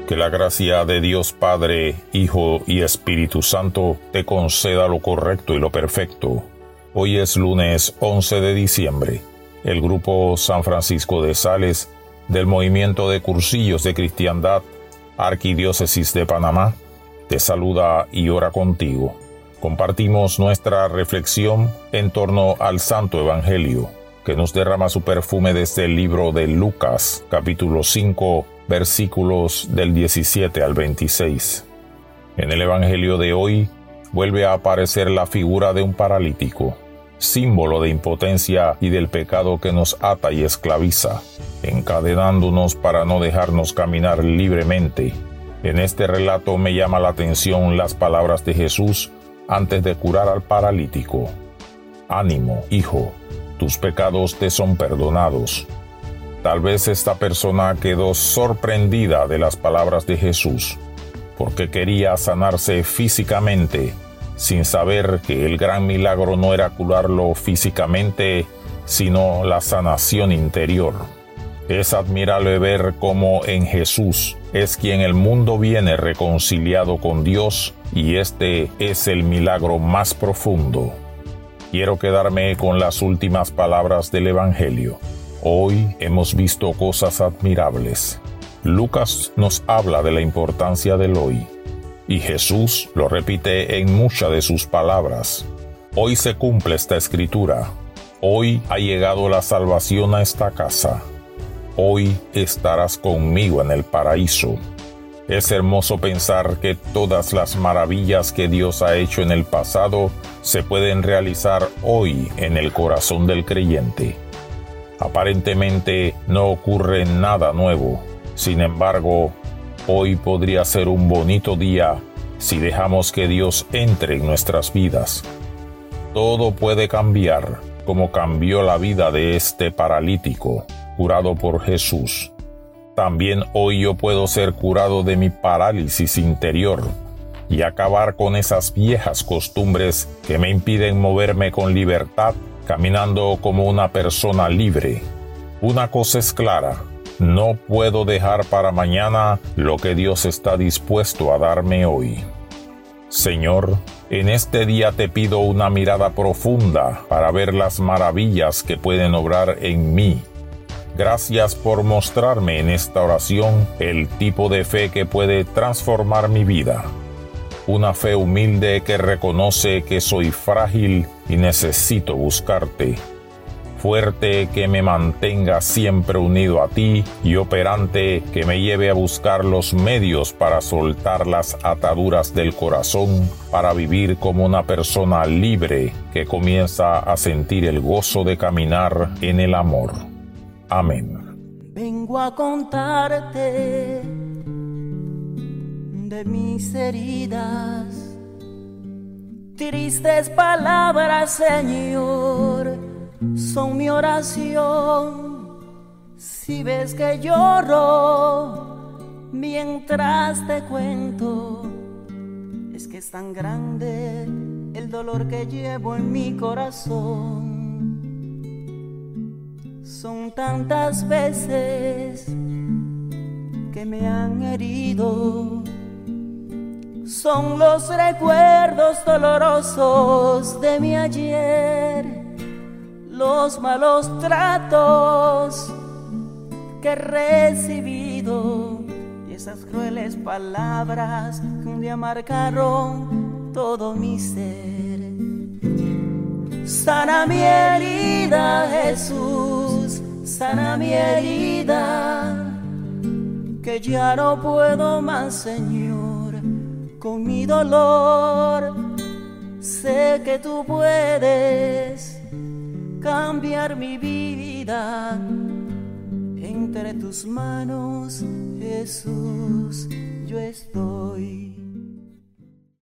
Que la gracia de Dios Padre, Hijo y Espíritu Santo te conceda lo correcto y lo perfecto. Hoy es lunes 11 de diciembre. El Grupo San Francisco de Sales del Movimiento de Cursillos de Cristiandad, Arquidiócesis de Panamá, te saluda y ora contigo. Compartimos nuestra reflexión en torno al Santo Evangelio, que nos derrama su perfume desde el libro de Lucas, capítulo 5, versículos del 17 al 26. En el Evangelio de hoy vuelve a aparecer la figura de un paralítico, símbolo de impotencia y del pecado que nos ata y esclaviza, encadenándonos para no dejarnos caminar libremente. En este relato me llama la atención las palabras de Jesús antes de curar al paralítico. Ánimo, hijo, tus pecados te son perdonados. Tal vez esta persona quedó sorprendida de las palabras de Jesús, porque quería sanarse físicamente, sin saber que el gran milagro no era curarlo físicamente, sino la sanación interior. Es admirable ver cómo en Jesús es quien el mundo viene reconciliado con Dios, y este es el milagro más profundo. Quiero quedarme con las últimas palabras del Evangelio. Hoy hemos visto cosas admirables. Lucas nos habla de la importancia del hoy, y Jesús lo repite en muchas de sus palabras. Hoy se cumple esta escritura. Hoy ha llegado la salvación a esta casa. Hoy estarás conmigo en el paraíso. Es hermoso pensar que todas las maravillas que Dios ha hecho en el pasado se pueden realizar hoy en el corazón del creyente. Aparentemente no ocurre nada nuevo. Sin embargo, hoy podría ser un bonito día si dejamos que Dios entre en nuestras vidas. Todo puede cambiar, como cambió la vida de este paralítico, curado por Jesús. También hoy yo puedo ser curado de mi parálisis interior y acabar con esas viejas costumbres que me impiden moverme con libertad, caminando como una persona libre. Una cosa es clara: no puedo dejar para mañana lo que Dios está dispuesto a darme hoy. Señor, en este día te pido una mirada profunda para ver las maravillas que pueden obrar en mí. Gracias por mostrarme en esta oración el tipo de fe que puede transformar mi vida. Una fe humilde que reconoce que soy frágil y necesito buscarte. Fuerte que me mantenga siempre unido a ti, y operante que me lleve a buscar los medios para soltar las ataduras del corazón, para vivir como una persona libre que comienza a sentir el gozo de caminar en el amor. Amén. Vengo a contarte de mis heridas, tristes palabras, Señor, son mi oración. Si ves que lloro mientras te cuento, es que es tan grande el dolor que llevo en mi corazón. Son tantas veces que me han herido, son los recuerdos dolorosos de mi ayer, los malos tratos que he recibido, y esas crueles palabras que un día marcaron todo mi ser. Sana mi herida, Jesús, sana mi herida, que ya no puedo más, Señor, con mi dolor. Sé que tú puedes cambiar mi vida. Entre tus manos, Jesús, yo estoy.